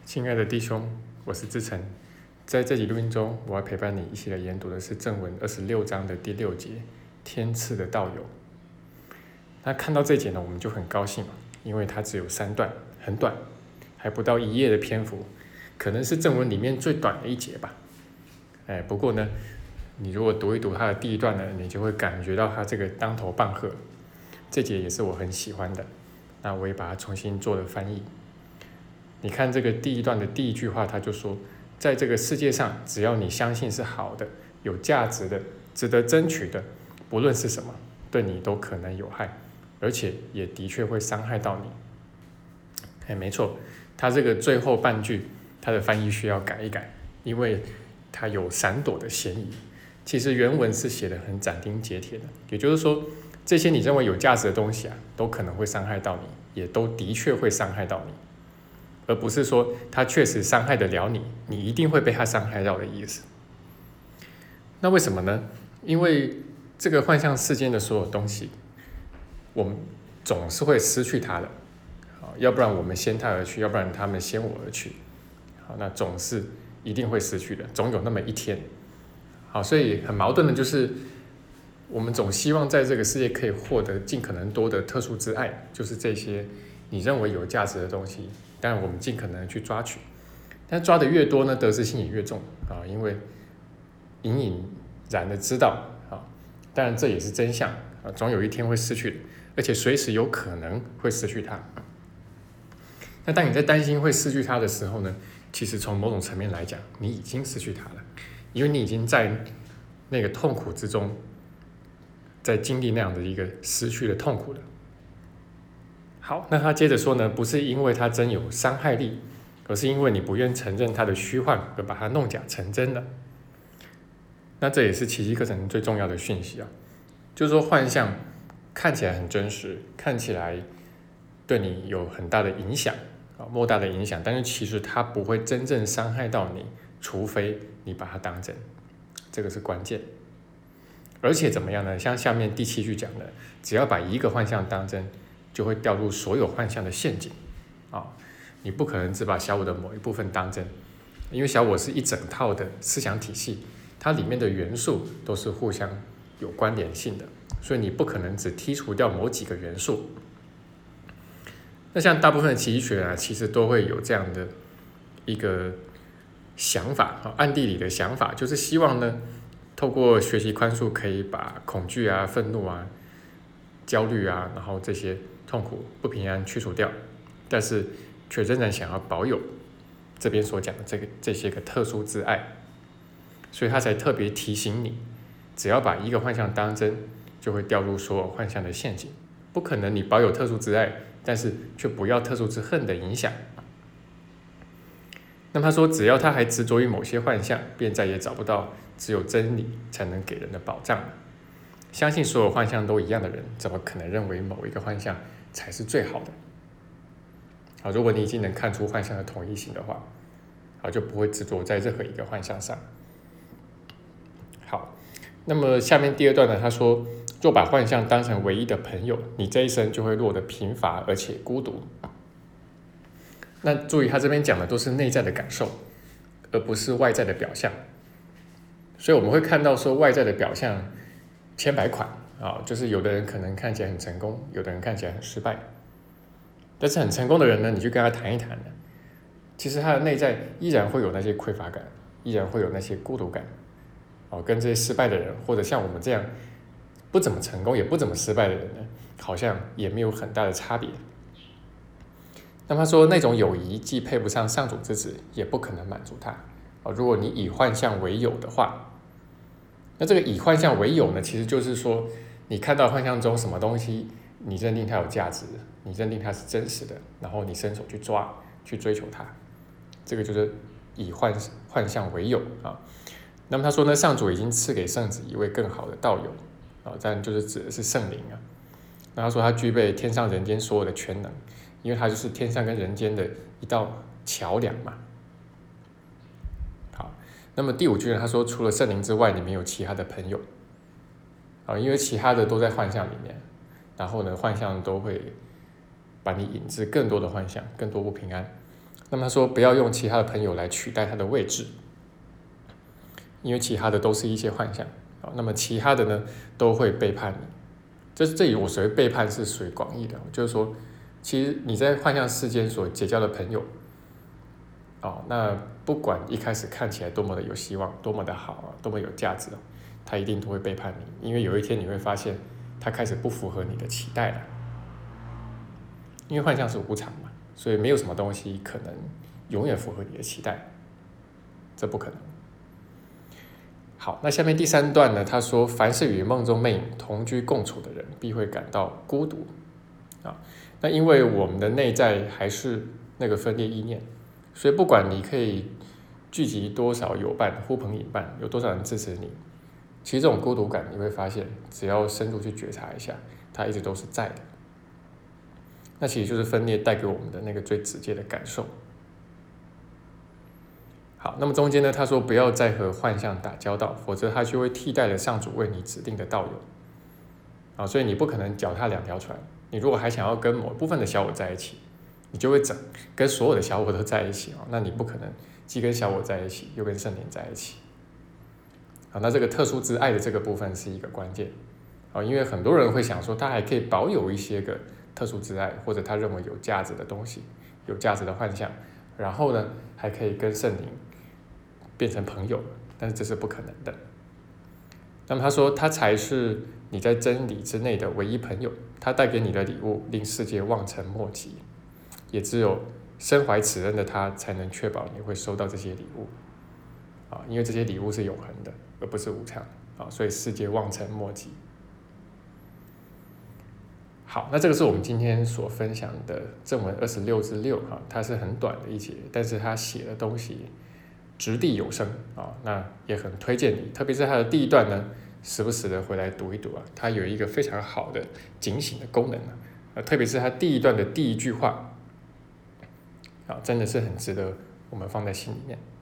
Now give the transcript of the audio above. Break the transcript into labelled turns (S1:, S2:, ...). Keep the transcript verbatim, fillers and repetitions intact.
S1: 亲爱的弟兄，我是志成，在这集录音中，我要陪伴你一起来研读的是正文二十六章的第六节，天赐的道友。那看到这节呢，我们就很高兴，因为它只有三段，很短，还不到一页的篇幅，可能是正文里面最短的一节吧。哎，不过呢，你如果读一读它的第一段呢，你就会感觉到它这个当头棒喝。这节也是我很喜欢的，那我也把它重新做了翻译。你看这个第一段的第一句话，他就说，在这个世界上，只要你相信是好的、有价值的、值得争取的，不论是什么，对你都可能有害，而且也的确会伤害到你。哎，没错，他这个最后半句，他的翻译需要改一改，因为他有闪躲的嫌疑。其实原文是写得很斩钉截铁的，也就是说，这些你认为有价值的东西啊，都可能会伤害到你，也都的确会伤害到你。而不是说他确实伤害得了你，你一定会被他伤害到的意思。那为什么呢？因为这个幻象世间的所有东西，我们总是会失去它的，要不然我们先他而去，要不然他们先我而去，好，那总是一定会失去的，总有那么一天。好，所以很矛盾的就是，我们总希望在这个世界可以获得尽可能多的特殊之爱，就是这些你认为有价值的东西。当然我们尽可能去抓取，但抓的越多呢，得失心也越重啊，因为隐隐然的知道啊，当然这也是真相啊，总有一天会失去的，而且随时有可能会失去它。那当你在担心会失去它的时候呢，其实从某种层面来讲，你已经失去它了，因为你已经在那个痛苦之中，在经历那样的一个失去的痛苦了。好，那他接着说呢，不是因为它真有伤害力，而是因为你不愿承认它的虚幻，而把它弄假成真的。那这也是奇迹课程最重要的讯息啊，就是说幻象看起来很真实，看起来对你有很大的影响啊，莫大的影响，但是其实它不会真正伤害到你，除非你把它当真，这个是关键。而且怎么样呢？像下面第七句讲的，只要把一个幻象当真，就会掉入所有幻象的陷阱啊！你不可能只把小我的某一部分当真，因为小我是一整套的思想体系，它里面的元素都是互相有关联性的，所以你不可能只剔除掉某几个元素。那像大部分的奇迹学啊，其实都会有这样的一个想法，暗地里的想法，就是希望呢，透过学习宽恕，可以把恐惧啊、愤怒啊、焦虑啊，然后这些痛苦不平安去除掉，但是却仍然想要保有这边所讲的这个这些个特殊之爱，所以他才特别提醒你，只要把一个幻象当真，就会掉入所有幻象的陷阱。不可能你保有特殊之爱，但是却不要特殊之恨的影响。那么他说，只要他还执着于某些幻象，便再也找不到只有真理才能给人的保障了。相信所有幻象都一样的人，怎么可能认为某一个幻象才是最好的？好，如果你已经能看出幻象的统一性的话，好，就不会执着在任何一个幻象上。好，那么下面第二段呢，他说，若把幻象当成唯一的朋友，你这一生就会落得贫乏而且孤独。那注意，他这边讲的都是内在的感受，而不是外在的表象。所以我们会看到说，外在的表象千百款啊，就是有的人可能看起来很成功，有的人看起来很失败。但是很成功的人呢，你去跟他谈一谈，其实他的内在依然会有那些匮乏感，依然会有那些孤独感。哦，跟这些失败的人，或者像我们这样不怎么成功也不怎么失败的人呢，好像也没有很大的差别。那么他说，那种友谊既配不上上主之子，也不可能满足他。哦，如果你以幻象为友的话，那这个以幻象为友呢，其实就是说，你看到幻象中什么东西，你认定它有价值，你认定它是真实的，然后你伸手去抓，去追求它，这个就是以幻幻象为友啊。那么他说呢，上主已经赐给圣子一位更好的道友啊，当然就是指的是圣灵啊。那他说他具备天上人间所有的全能，因为他就是天上跟人间的一道桥梁嘛。好，那么第五句呢，他说除了圣灵之外，你没有其他的朋友啊，因为其他的都在幻象里面，然后呢，幻象都会把你引致更多的幻象，更多不平安。 那么他说不要用其他的朋友来取代他的位置，因为其他的都是一些幻象，那么其他的呢都会背叛你。这这里我所谓背叛是属于广义的，就是说其实你在幻象世间所结交的朋友，哦，那不管一开始看起来多么的有希望，多么的好，多么有价值，他一定都会背叛你，因为有一天你会发现他开始不符合你的期待了。因为幻象是无常嘛，所以没有什么东西可能永远符合你的期待，这不可能。好，那下面第三段呢，他说凡是与梦中魅影同居共处的人必会感到孤独啊。那因为我们的内在还是那个分裂意念，所以不管你可以聚集多少友伴，呼朋引伴，有多少人支持你，其实这种孤独感你会发现，只要深入去觉察一下，它一直都是在的。那其实就是分裂带给我们的那个最直接的感受。好，那么中间呢，他说不要再和幻象打交道，否则他就会替代了上主为你指定的道友。啊，所以你不可能脚踏两条船。你如果还想要跟某部分的小我在一起，你就会整跟所有的小我都在一起啊，那你不可能既跟小我在一起，又跟圣灵在一起。好，那这个特殊之爱的这个部分是一个关键。啊，因为很多人会想说，他还可以保有一些个特殊之爱，或者他认为有价值的东西，有价值的幻象，然后呢，还可以跟圣灵变成朋友，但是这是不可能的。那么他说，他才是你在真理之内的唯一朋友，他带给你的礼物令世界望尘莫及，也只有身怀此恩的他，才能确保你会收到这些礼物啊，因为这些礼物是永恒的，而不是无常啊，所以世界望尘莫及。好，那这个是我们今天所分享的正文二十六之六啊，它是很短的一节，但是它写的东西掷地有声啊，那也很推荐你，特别是它的第一段呢，时不时的回来读一读啊，它有一个非常好的警醒的功能啊，特别是它第一段的第一句话啊，真的是很值得我们放在心里面。